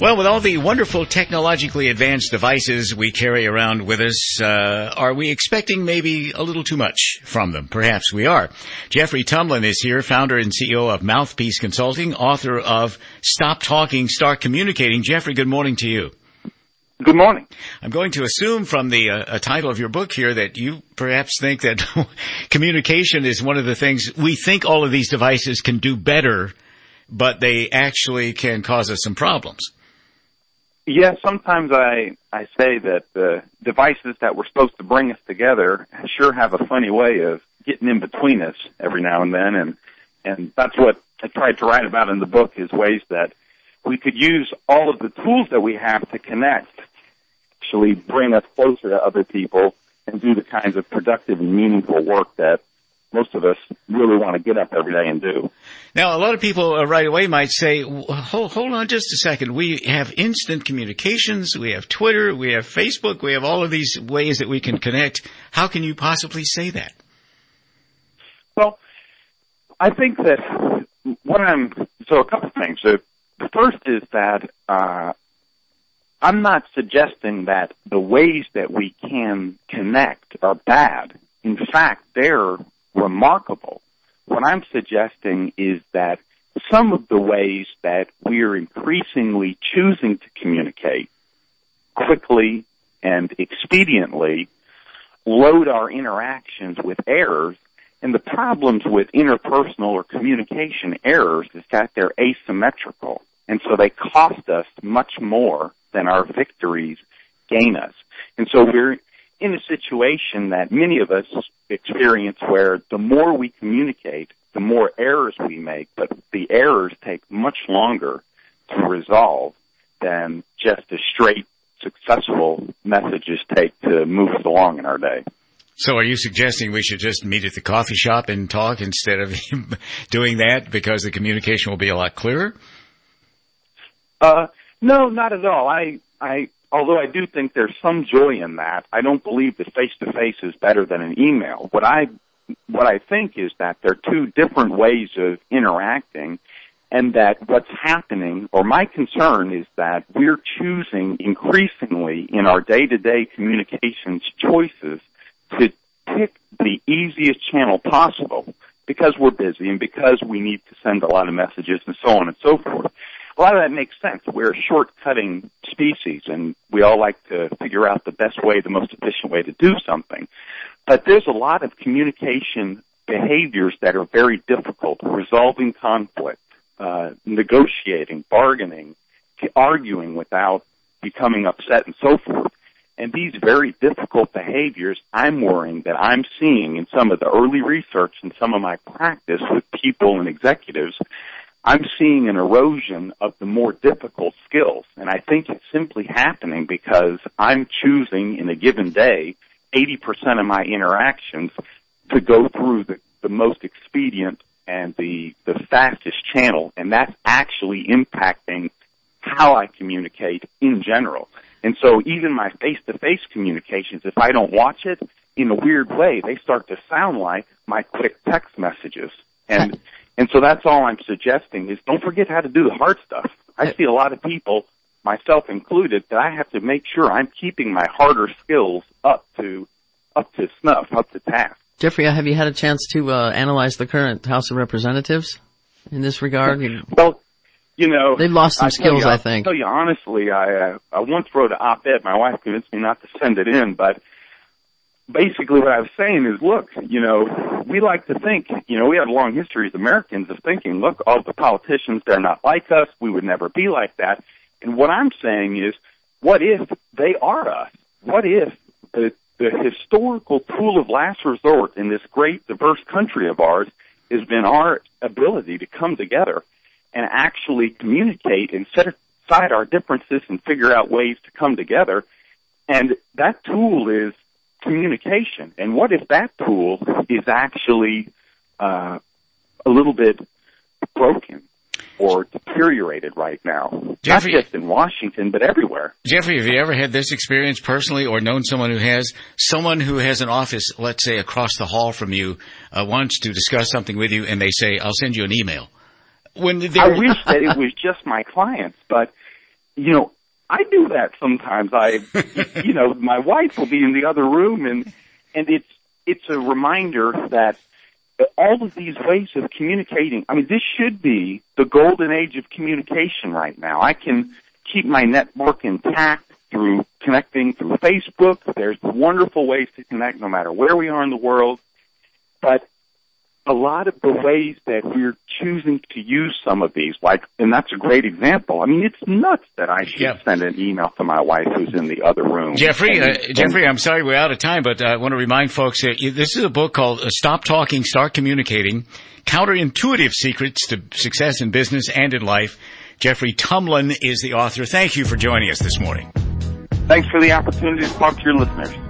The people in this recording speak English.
Well, with all the wonderful technologically advanced devices we carry around with us, are we expecting maybe a little too much from them? Perhaps we are. Jeffrey Tumlin is here, founder and CEO of Mouthpiece Consulting, author of Stop Talking, Start Communicating. Jeffrey, good morning to you. Good morning. I'm going to assume from the title of your book here that you perhaps think that communication is one of the things we think all of these devices can do better, but they actually can cause us some problems. Yeah, sometimes I say that the devices that were supposed to bring us together sure have a funny way of getting in between us every now and then, and that's what I tried to write about in the book, is ways that we could use all of the tools that we have to connect, actually bring us closer to other people and do the kinds of productive and meaningful work that most of us really want to get up every day and do. Now, a lot of people right away might say, hold on just a second. We have instant communications. We have Twitter. We have Facebook. We have all of these ways that we can connect. How can you possibly say that? Well, I think that a couple of things. The first is that I'm not suggesting that the ways that we can connect are bad. In fact, they're remarkable. What I'm suggesting is that some of the ways that we're increasingly choosing to communicate quickly and expediently load our interactions with errors. And the problems with interpersonal or communication errors is that they're asymmetrical. And so they cost us much more than our victories gain us. And so we're in a situation that many of us experience where the more we communicate, the more errors we make, but the errors take much longer to resolve than just as straight, successful messages take to move us along in our day. So are you suggesting we should just meet at the coffee shop and talk instead of doing that because the communication will be a lot clearer? No, not at all. Although I do think there's some joy in that, I don't believe that face-to-face is better than an email. What I think is that there are two different ways of interacting, and that what's happening, or my concern is that we're choosing increasingly in our day-to-day communications choices to pick the easiest channel possible because we're busy and because we need to send a lot of messages and so on and so forth. A lot of that makes sense. We're a short-cutting species, and we all like to figure out the best way, the most efficient way to do something. But there's a lot of communication behaviors that are very difficult: resolving conflict, negotiating, bargaining, arguing without becoming upset, and so forth. And these very difficult behaviors, I'm worrying that I'm seeing in some of the early research and some of my practice with people and executives, I'm seeing an erosion of the more difficult skills. And I think it's simply happening because I'm choosing in a given day 80% of my interactions to go through the most expedient and the fastest channel. And that's actually impacting how I communicate in general. And so even my face-to-face communications, if I don't watch it, in a weird way, they start to sound like my quick text messages. And so that's all I'm suggesting is don't forget how to do the hard stuff. I see a lot of people, myself included, that I have to make sure I'm keeping my harder skills up to snuff, up to task. Jeffrey, have you had a chance to analyze the current House of Representatives in this regard? Well, you know, they've lost some skills, I think. I'll tell you honestly, I once wrote an op-ed. My wife convinced me not to send it in, but basically what I was saying is, look, you know, we like to think, you know, we have a long history as Americans of thinking, look, all the politicians, they're not like us. We would never be like that. And what I'm saying is, what if they are us? What if the historical tool of last resort in this great, diverse country of ours has been our ability to come together and actually communicate and set aside our differences and figure out ways to come together? And that tool is communication. And what if that tool is actually a little bit broken or deteriorated right now? Jeffrey, not just in Washington, but everywhere. Jeffrey, have you ever had this experience personally or known someone who has? Someone who has an office, let's say, across the hall from you, wants to discuss something with you, and they say, I'll send you an email. I wish that it was just my clients, but I do that sometimes. My wife will be in the other room, and it's a reminder that all of these ways of communicating, this should be the golden age of communication right now. I can keep my network intact through connecting through Facebook. There's wonderful ways to connect no matter where we are in the world. But a lot of the ways that we're choosing to use some of these, and that's a great example. It's nuts that I should send an email to my wife who's in the other room. Jeffrey, I'm sorry we're out of time, but I want to remind folks that this is a book called Stop Talking, Start Communicating, Counterintuitive Secrets to Success in Business and in Life. Jeffrey Tumlin is the author. Thank you for joining us this morning. Thanks for the opportunity to talk to your listeners.